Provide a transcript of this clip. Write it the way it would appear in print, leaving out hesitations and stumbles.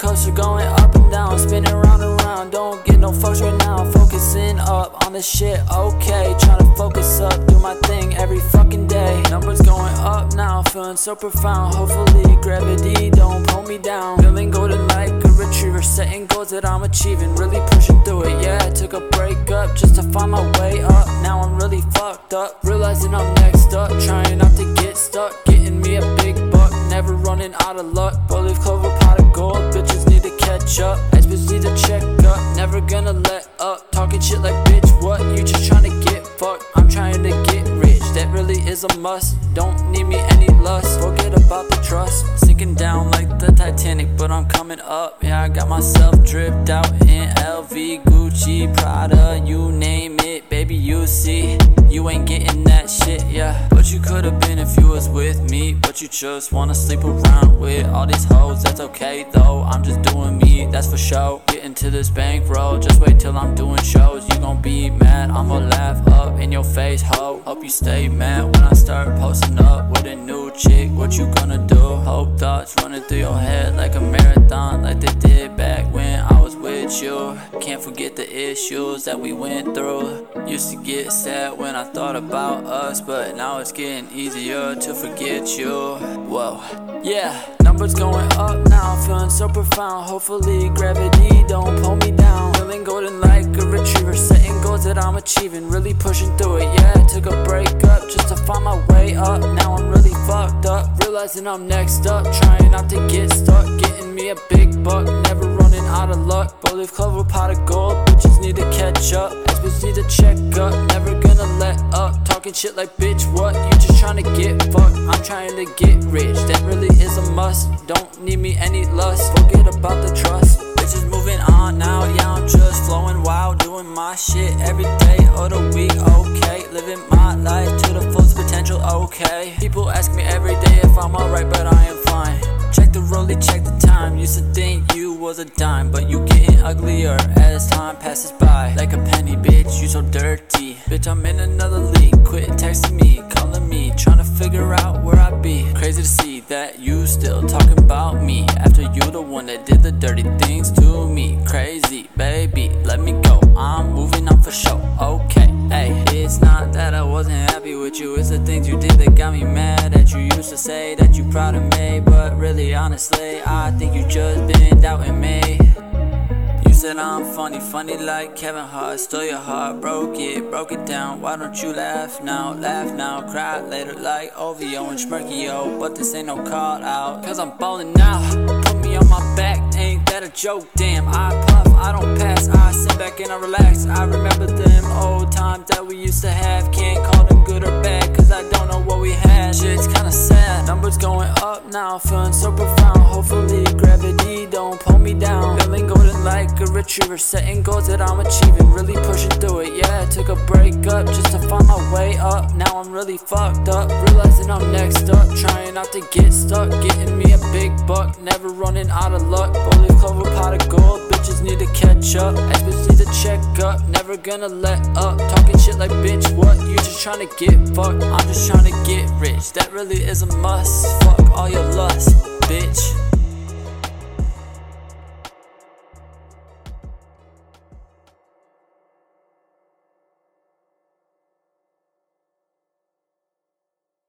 coaster going up and down, spinning round and round. Don't get no fucks right now, focusing up on the shit, okay. Trying to focus up, do my thing every fucking day. Numbers going up now, feeling so profound. Hopefully gravity don't pull me down. Feeling golden like a retriever, setting goals that I'm achieving, really pushing through it. Yeah, I took a break up just to find my way up. Now I'm really fucked up, realizing I'm next up. Trying not to get stuck, getting me a big buck, never running out of luck. Four-leaf clover, pot of gold, bitches need to catch up. Experts need to check up, never gonna let up. Talking shit like bitch, what? You just trying to get fucked. I'm trying to get rich, that really is a must. Don't need me any lust, forget about the trust. Sinking down like the Titanic, but I'm coming up. Yeah, I got myself dripped out in LV, Gucci, Prada, you name it, baby, you see. You ain't getting that shit, yeah. But you could've been if you was with me. But you just wanna sleep around with all these hoes. That's okay though, I'm just doing me, that's for sure. Getting to this bankroll, just wait till I'm doing shows. You gon' be mad, I'ma laugh up in your face, ho. Hope you stay mad when I start posting up with a new chick. What you gonna do? Hope thoughts running through your head like a marathon, like they did back when I was with you. Can't forget the issues that we went through. Used to get sad when I thought about us, but now it's getting easier to forget you. Whoa, yeah. Numbers going up now, feeling so profound. Hopefully gravity don't pull me down. Feeling golden like a retriever, setting goals that I'm achieving, really pushing through it. Yeah, I took a break up just to find my way up. Now I'm really fucked up, realizing I'm next up. Trying not to get stuck, getting me a big buck, never running out of luck. Four-leaf clover, pot of gold, bitches need to catch up. Experts need to check up, never gonna let up. Talking shit like bitch, what? You just trying to get fucked. I'm trying to get rich, that really is a must. Don't need me any lust, forget about the trust. Bitches moving on now, yeah, I'm just flowing wild, doing my shit every day of the week, okay. Living my life to the fullest potential, okay. People ask me every day if I'm alright, but I am fine. Check the rollie, check the time. Used to think you was a dime, but you getting uglier as time passes by. Like a penny, bitch, you so dirty. Bitch, I'm in another league, quit texting me, calling me, trying to figure out where I be. Crazy to see that you still talking about me after you the one that did the dirty things to me. Crazy, baby, let me go, I'm moving on for sure, okay. Hey, it's not that I wasn't happy with you, it's the things you did that got me mad. That you used to say that you proud of me, but really honestly I think you just been doubting me. You said I'm funny, funny like Kevin Hart. Stole your heart, broke it down. Why don't you laugh now, cry later like OVO and Schmirkio. But this ain't no call out, cause I'm ballin' now. Put me on my back, ain't that a joke? Damn, I puff, I don't pass, I sit back and I relax. I remember them old times that we used to have. Can't call them good or bad, cause I don't know what we had. Shit's kinda sad, numbers going up now, feeling so profound. Hopefully gravity don't pull me down. Feeling golden like a retriever, setting goals that I'm achieving, really pushing through it. Yeah, I took a break up just to find my way up. Now I'm really fucked up, realizing I'm next up. Trying not to get stuck, getting me a big buck, never running out of luck. Four-leaf clover, pot of gold, bitches need to catch up. Experts need to check up, never gonna let up. Talking shit like bitch, what? You just trying to get fucked. I'm just trying to get rich, that really is a must. Fuck all your lust, bitch.